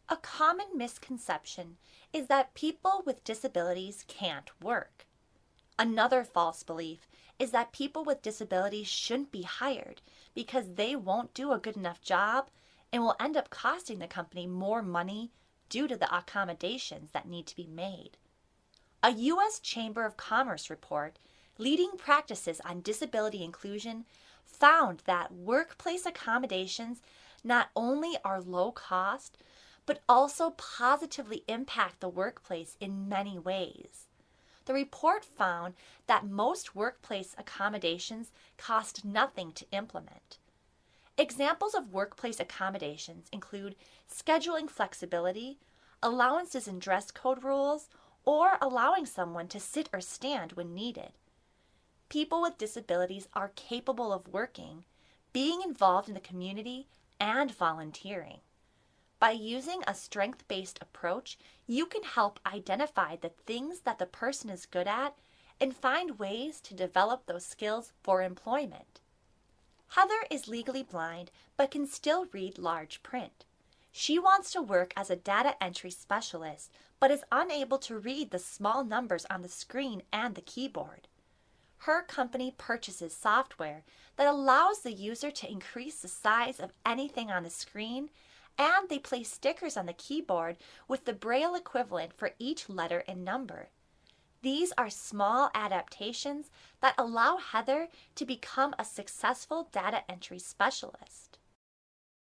A common misconception is that people with disabilities can't work. Another false belief is that people with disabilities shouldn't be hired because they won't do a good enough job and will end up costing the company more money due to the accommodations that need to be made. A U.S. Chamber of Commerce report, Leading Practices on Disability Inclusion, found that workplace accommodations not only are low cost, but also positively impact the workplace in many ways. The report found that most workplace accommodations cost nothing to implement. Examples of workplace accommodations include scheduling flexibility, allowances in dress code rules, or allowing someone to sit or stand when needed. People with disabilities are capable of working, being involved in the community, and volunteering. By using a strength-based approach, you can help identify the things that the person is good at and find ways to develop those skills for employment. Heather is legally blind but can still read large print. She wants to work as a data entry specialist but is unable to read the small numbers on the screen and the keyboard. Her company purchases software that allows the user to increase the size of anything on the screen, and they place stickers on the keyboard with the Braille equivalent for each letter and number. These are small adaptations that allow Heather to become a successful data entry specialist.